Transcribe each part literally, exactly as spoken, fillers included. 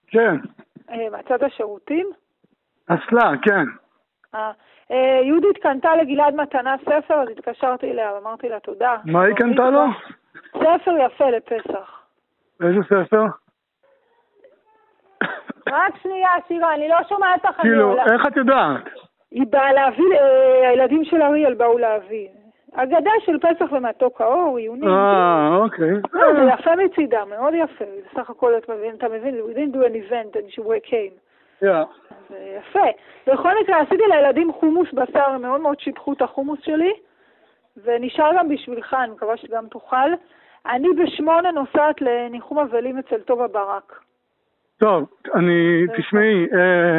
כן. מצאת השירותים? אסלה, כן. יהודית קנתה לגלעד מתנה ספר, אז התקשרתי אליה ואמרתי לה תודה. מה היא קנתה לו? ספר יפה לפסח. איזה ספר? רק שנייה, שירה, אני לא שומעת לך. כאילו, איך את יודעת? היא באה להביא, הילדים של אריאל באו להביא. אגדה של פסח ומתוק האור, עיוני. אה, אוקיי. זה יפה מצידה, מאוד יפה. בסך הכל אתה מבין, אתה מבין, we didn't do an event and she came. כן. זה יפה. בכל מקרה, עשיתי לילדים חומוס בשר, מאוד מאוד שיבחו את החומוס שלי, ונשאר גם בשבילך, אני מקווה שגם תוכל. אני בשמונה נוסעת לניחום אבלים אצל טובה ברק. טוב, אני, תשמעי,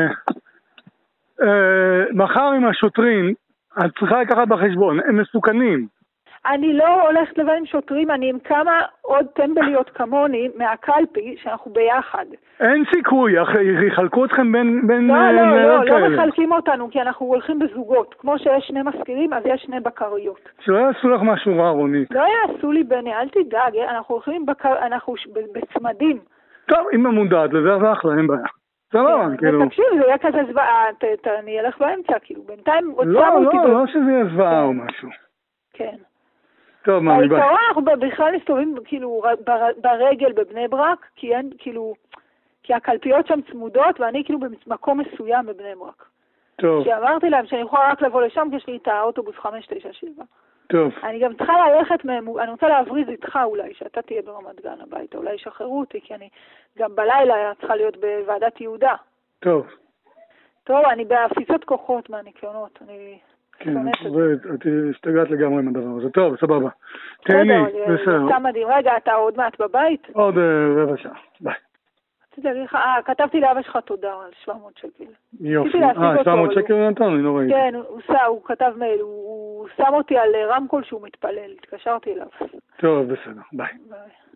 מחר עם השוטרים, את צריכה לקחת בחשבון, הם מסוכנים. אני לא הולכת לבד עם שוטרים, אני עם כמה עוד טמבליות כמוני מהקלפי, שאנחנו ביחד. אין סיכוי, אחי, יחלקו אתכם בין... בין לא, לא, לא, לא מחלקים אותנו, כי אנחנו הולכים בזוגות. כמו שיש שני מזכירים, אז יש שני בקריות. שלא יעשו לך משהו רע, רונית. לא יעשו לי, בני, אל תדאג, אנחנו הולכים בקר... אנחנו בצמדים. טוב, אם ממודעת לזה, אז אחלה, אין בעיה. זה לא, כאילו... ותקשיב, זה יהיה כזה זוועה, אני אלך באמצע, כאילו, בינתיים... לא, לא, לא שזה יהיה זוועה או משהו. כן. טוב, מה, מבא. בעיקרון אנחנו בכלל מסתובבים, כאילו, ברגל בבני ברק, כי אין, כאילו, כי הקלפיות שם צמודות, ואני כאילו במקום מסוים בבני ברק. טוב. שאמרתי להם שאני יכולה רק לבוא לשם, כי יש לי את האוטובוס חמש תשע שבע. טוב. אני גם צריכה ללכת, אני רוצה להבריז איתך אולי, שאתה תהיה ברמת גן הביתה, אולי ישחררו אותי, כי אני גם בלילה צריכה להיות בוועדת יהודה. טוב. טוב, אני באפיסות כוחות מהניקיונות, אני... כן, את השתגעת לגמרי עם הדבר הזה. טוב, סבבה. תהני, בסדר. רגע, אתה עוד מעט בבית? עוד רבע שעה, ביי. רציתי להגיד לך, אה, כתבתי לאבא שלך תודה על שבע מאות שקל. יופי, אה, שבע מאות שקל נתן, אני לא ראיתי. כן, הוא כתב מייל, הוא שם אותי על רמקול שהוא מתפלל, התקשרתי אליו. טוב, בסדר, ביי. ביי.